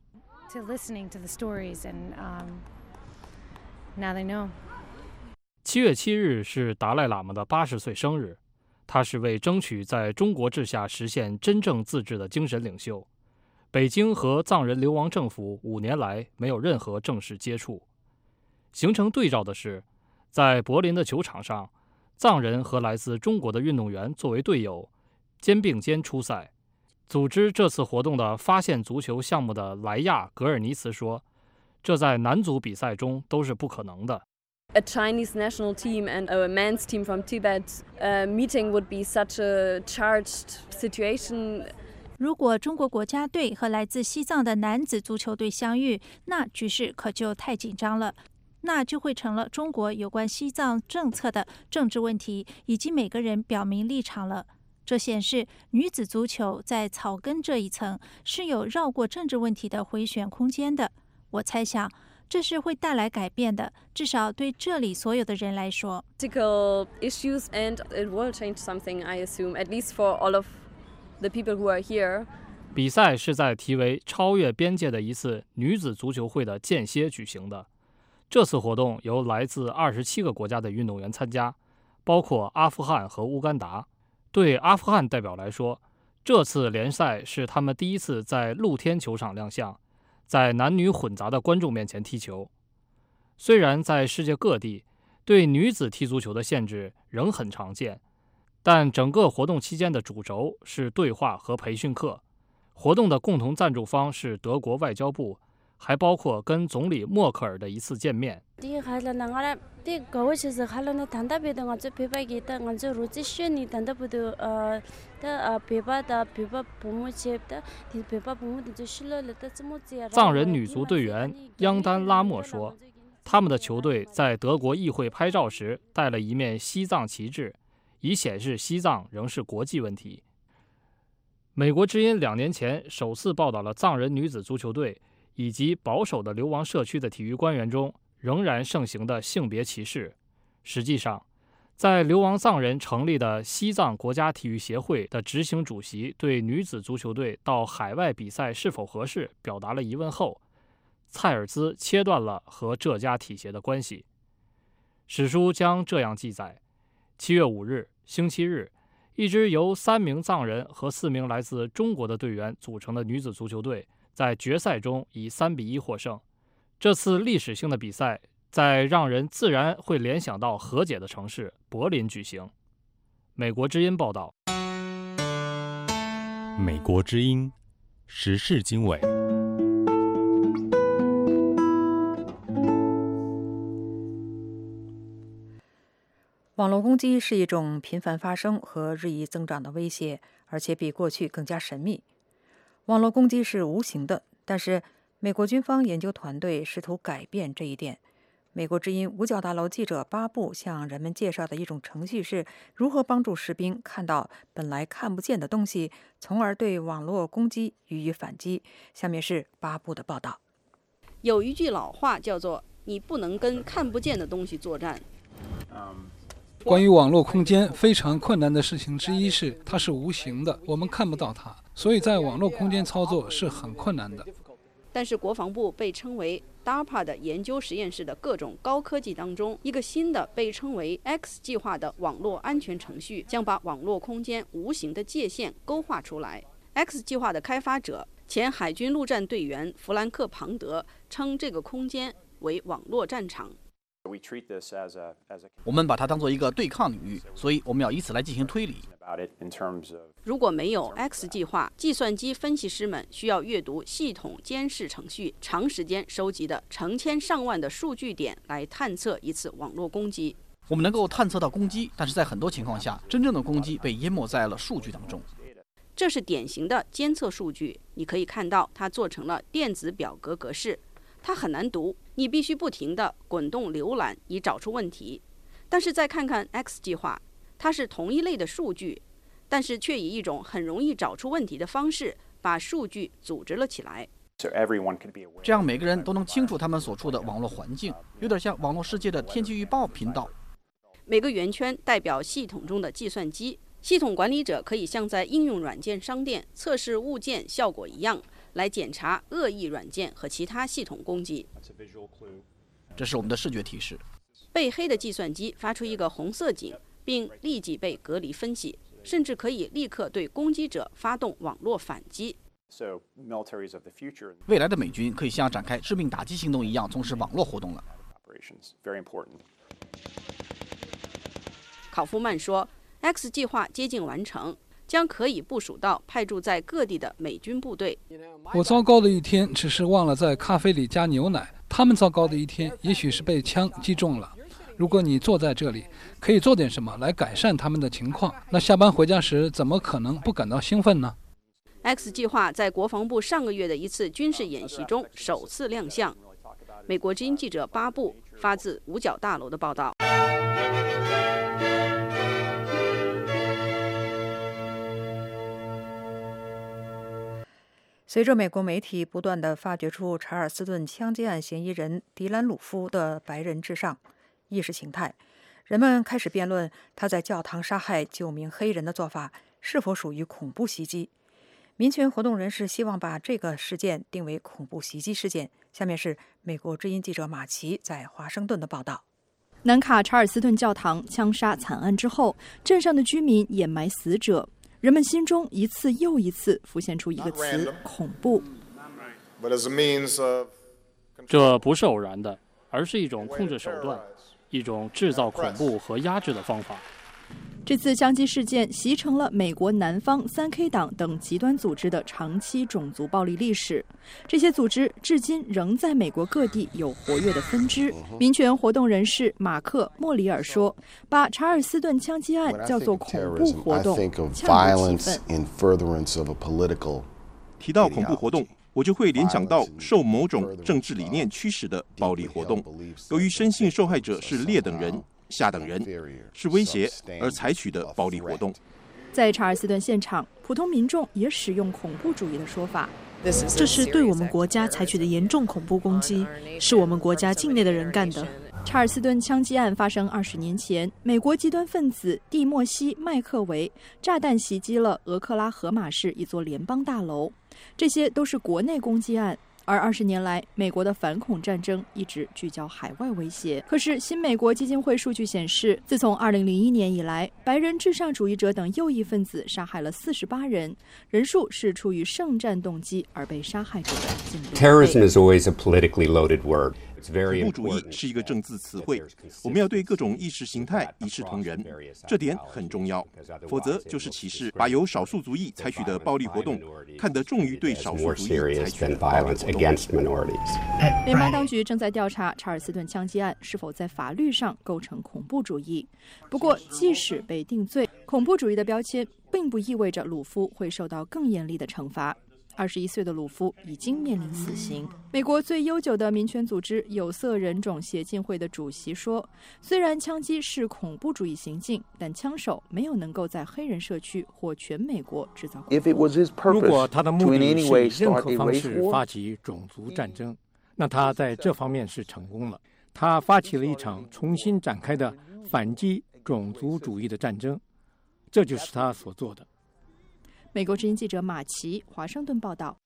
7月7日是达赖喇嘛的80岁生日，他是为争取在中国治下实现真正自治的精神领袖。北京和藏人流亡政府5年来没有任何正式接触。形成对照的是，在柏林的球场上，藏人和来自中国的运动员作为队友，肩并肩出赛。组织这次活动的发现足球项目的莱亚·格尔尼茨说，这在男足比赛中都是不可能的。 A Chinese national team and a men's team from Tibet meeting would be such a charged situation. 如果中国国家队和来自西藏的男子足球队相遇，那局势可就太紧张了。那就会成了中国有关西藏政策的政治问题，以及每个人表明立场了。这显示女子足球在草根这一层是有绕过政治问题的回旋空间的。我猜想这是会带来改变的，至少对这里所有的人来说。 Political issues and it will change something, I assume, at least for all of the people who are here. 比赛是在题为超越边界的一次女子足球会的间歇举行的。这次活动由来自27个国家的运动员参加，包括阿富汗和乌干达。对阿富汗代表来说，这次联赛是他们第一次在露天球场亮相，在男女混杂的观众面前踢球。虽然在世界各地对女子踢足球的限制仍很常见，但整个活动期间的主轴是对话和培训课。活动的共同赞助方是德国外交部，还包括跟总理默克尔的一次见面。藏人女足队员央丹拉莫说，他们的球队在德国议会拍照时带了一面西藏旗帜，以显示西藏仍是国际问题。美国之音2年前首次报道了藏人女子足球队以及保守的流亡社区的体育官员中仍然盛行的性别歧视。实际上，在流亡藏人成立的西藏国家体育协会的执行主席对女子足球队到海外比赛是否合适表达了疑问后，蔡尔兹切断了和这家体协的关系。史书将这样记载：7月5日，星期日，一支由3名藏人和4名来自中国的队员组成的女子足球队在决赛中以3-1获胜。这次历史性的比赛在让人自然会联想到和解的城市柏林举行。美国之音报道。 美国之音时事经纬。 网络攻击是一种频繁发生和日益增长的威胁，而且比过去更加神秘。网络攻击是无形的，但是美国军方研究团队试图改变这一点。美国之音五角大楼记者巴布向人们介绍的一种程序是如何帮助士兵看到本来看不见的东西，从而对网络攻击予以反击。下面是巴布的报道。 有一句老话叫做“你不能跟看不见的东西作战”。 关于网络空间非常困难的事情之一是，它是无形的，我们看不到它，所以在网络空间操作是很困难的。 但是国防部被称为 DARPA 的研究实验室的各种高科技当中，一个新的被称为 X 计划的网络安全程序，将把网络空间无形的界限勾画出来。 X 计划的开发者、前海军陆战队员弗兰克·庞德称这个空间为网络战场。 我们把它当作一个对抗领域，所以我们要以此来进行推理。 如果没有 X 计划，计算机分析师们需要阅读系统监视程序长时间收集的成千上万的数据点来探测一次网络攻击。 我们能够探测到攻击，但是在很多情况下，真正的攻击被淹没在了数据当中。 这是典型的监测数据，你可以看到它做成了电子表格格式，它很难读，你必须不停地滚动浏览以找出问题。但是再看看 X 计划，它是同一类的数据，但是却以一种很容易找出问题的方式把数据组织了起来。 这样每个人都能清楚他们所处的网络环境，有点像网络世界的天气预报频道。 每个圆圈代表系统中的计算机，系统管理者可以像在应用软件商店测试物件效果一样，来检查恶意软件和其他系统攻击。 这是我们的视觉提示。 被黑的计算机发出一个红色警，并立即被隔离分析，甚至可以立刻对攻击者发动网络反击。 未来的美军可以像展开致命打击行动一样从事网络活动了。 考夫曼说 ，X 计划接近完成，将可以部署到派驻在各地的美军部队。 我糟糕的一天只是忘了在咖啡里加牛奶，他们糟糕的一天也许是被枪击中了。如果你坐在这里，可以做点什么来改善他们的情况，那下班回家时怎么可能不感到兴奋呢？ X 计划在国防部上个月的一次军事演习中首次亮相。美国之音记者巴布发自五角大楼的报道。 随着美国媒体不断地发掘出查尔斯顿枪击案嫌疑人迪兰·鲁夫的白人至上意识形态，人们开始辩论他在教堂杀害9名黑人的做法是否属于恐怖袭击。民权活动人士希望把这个事件定为恐怖袭击事件。下面是美国之音记者马奇在华盛顿的报道。 南卡查尔斯顿教堂枪杀惨案之后，镇上的居民掩埋死者，人们心中一次又一次浮现出一个词：恐怖。 这不是偶然的，而是一种控制手段，一种制造恐怖和压制的方法。 这次枪击事件袭成了美国南方3K 党等极端组织的长期种族暴力历史。这些组织至今仍在美国各地有活跃的分支。民权活动人士马克·莫里尔说：“把查尔斯顿枪击案叫做恐怖活动，恰如其分。” 提到恐怖活动，我就会联想到受某种政治理念驱使的暴力活动。由于深信受害者是劣等人、下等人，是威胁而采取的暴力活动。 在查尔斯顿现场，普通民众也使用恐怖主义的说法。 这是对我们国家采取的严重恐怖攻击，是我们国家境内的人干的。 查尔斯顿枪击案发生20年前，美国极端分子蒂莫西·麦克维炸弹袭击了俄克拉荷马市一座联邦大楼，这些都是国内攻击案。而20年来，美国的反恐战争一直聚焦海外威胁。可是，新美国基金会数据显示，自从2001年以来，白人至上主义者等右翼分子杀害了48人，人数是出于圣战动机而被杀害者的近6倍。 Terrorism is always a politically loaded word. 恐怖主义是一个政治词汇，我们要对各种意识形态一视同仁，这点很重要，否则就是歧视，把由少数族裔采取的暴力活动看得重于对少数族裔采取的暴力活动。 联邦当局正在调查查尔斯顿枪击案是否在法律上构成恐怖主义。不过，即使被定罪，恐怖主义的标签并不意味着鲁夫会受到更严厉的惩罚。21岁的鲁夫已经面临死刑。美国最悠久的民权组织有色人种协进会的主席说，虽然枪击是恐怖主义行径，但枪手没有能够在黑人社区或全美国制造恐怖。 如果他的目的是以任何方式发起种族战争，那他在这方面是成功了。他发起了一场重新展开的反击种族主义的战争，这就是他所做的。 美国之音记者马奇，华盛顿报道。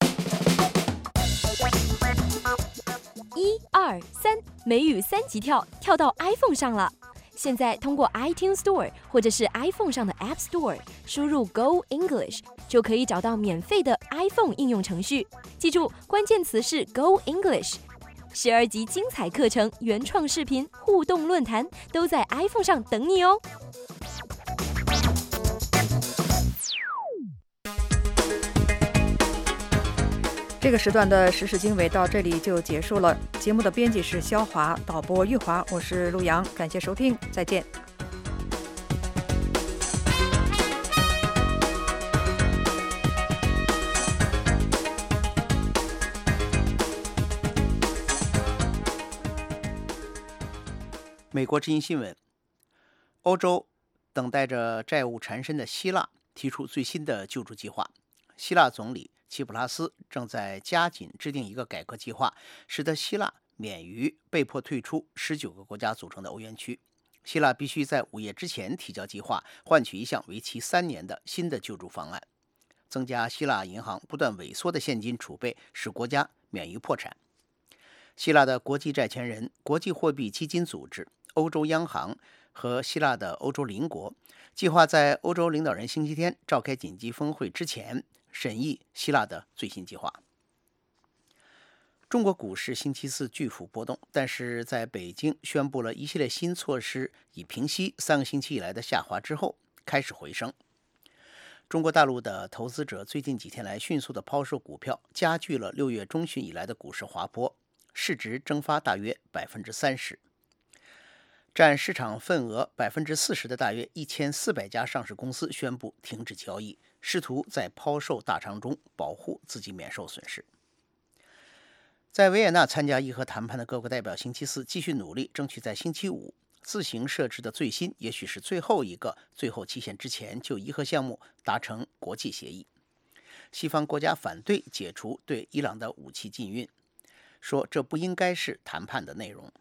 1、2、3，美语3级跳，跳到 iPhone 上了。 现在通过 iTunes Store 或者是 iPhone 上的 App Store 输入 Go English 就可以找到免费的 iPhone 应用程序。记住，关键词是 Go English。12集精彩课程、原创视频、互动论坛都在 iPhone 上等你哦。 这个时段的时事经纬到这里就结束了。节目的编辑是肖华，导播玉华，我是陆阳，感谢收听，再见。 美国之音新闻：欧洲等待着债务缠身的希腊提出最新的救助计划。希腊总理齐普拉斯正在加紧制定一个改革计划，使得希腊免于被迫退出19个国家组成的欧元区。希腊必须在5月之前提交计划，换取一项为期3年的新的救助方案。增加希腊银行不断萎缩的现金储备，使国家免于破产。希腊的国际债权人、国际货币基金组织、欧洲央行和希腊的欧洲邻国计划在欧洲领导人星期天召开紧急峰会之前审议希腊的最新计划。中国股市星期四巨幅波动，但是在北京宣布了一系列新措施以平息3个星期以来的下滑之后，开始回升。中国大陆的投资者最近几天来迅速的抛售股票，加剧了6月中旬以来的股市滑坡，市值蒸发大约30%。占市场份额40%的大约1400家上市公司宣布停止交易，试图在抛售大潮中保护自己免受损失。在维也纳参加议和谈判的各国代表星期四继续努力，争取在星期五自行设置的最新，也许是最后一个最后期限之前就议和项目达成国际协议。西方国家反对解除对伊朗的武器禁运，说这不应该是谈判的内容。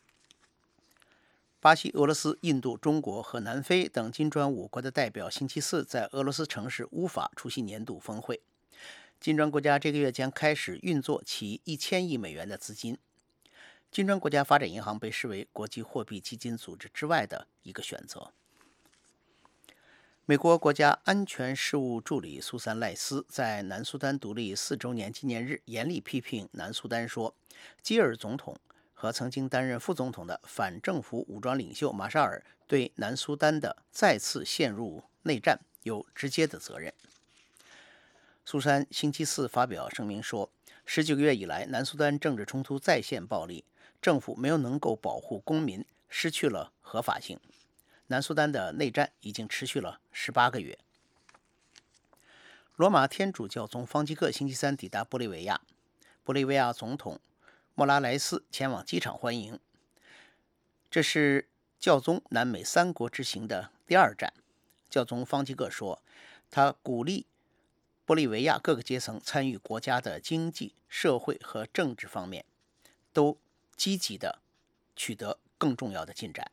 巴西、俄罗斯、印度、中国和南非等金砖5国的代表星期四在俄罗斯城市乌法出席年度峰会。金砖国家这个月将开始运作其1000亿美元的资金。金砖国家发展银行被视为国际货币基金组织之外的一个选择。美国国家安全事务助理苏珊·赖斯在南苏丹独立4周年纪念日严厉批评南苏丹，说基尔总统和曾经担任副总统的反政府武装领袖马沙尔对南苏丹的再次陷入内战有直接的责任。苏珊星期四发表声明说，19个月以来，南苏丹政治冲突再现暴力，政府没有能够保护公民，失去了合法性。南苏丹的内战已经持续了18个月。罗马天主教宗方济各星期三抵达玻利维亚，玻利维亚总统莫拉莱斯前往机场欢迎。这是教宗南美3国之行的第2站。教宗方济各说，他鼓励玻利维亚各个阶层参与国家的经济、社会和政治方面，都积极地取得更重要的进展。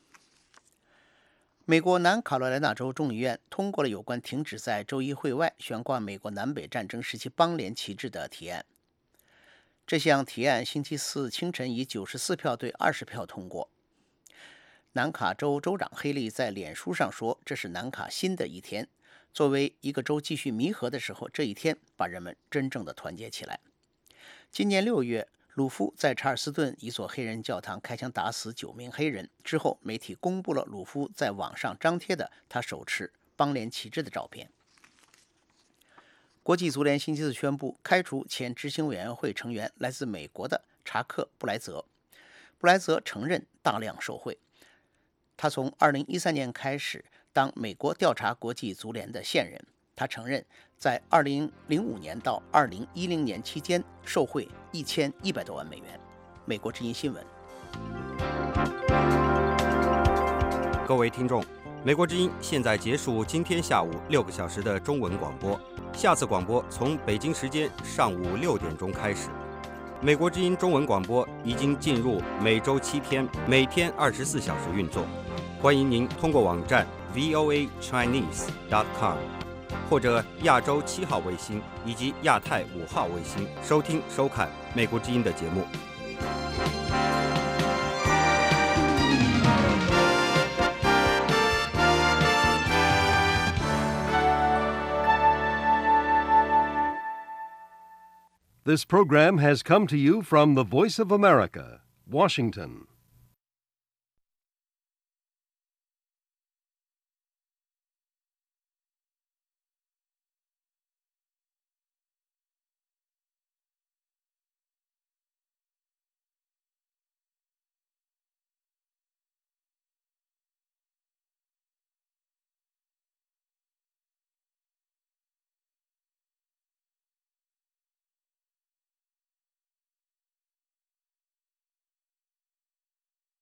美国南卡罗来纳州众议院通过了有关停止在州议会外悬挂美国南北战争时期邦联旗帜的提案。这项提案星期四清晨以94票对20票通过。南卡州州长黑利在脸书上说，这是南卡新的一天，作为一个州继续弥合的时候，这一天把人们真正的团结起来。今年6月，鲁夫在查尔斯顿一所黑人教堂开枪打死9名黑人之后，媒体公布了鲁夫在网上张贴的他手持邦联旗帜的照片。国际足联星期四宣布开除前执行委员会成员来自美国的查克·布莱泽。布莱泽承认大量受贿，他从2013年开始当美国调查国际足联的线人。他承认在2005年到2010年期间受贿1100多万美元。美国之音新闻。 各位听众，美国之音现在结束今天下午6个小时的中文广播，下次广播从北京时间上午6点钟开始。美国之音中文广播已经进入每周7天，每天24小时运作。欢迎您通过网站 voachinese.com 或者亚洲7号卫星以及亚太5号卫星收听收看美国之音的节目。 This program has come to you from the Voice of America, Washington.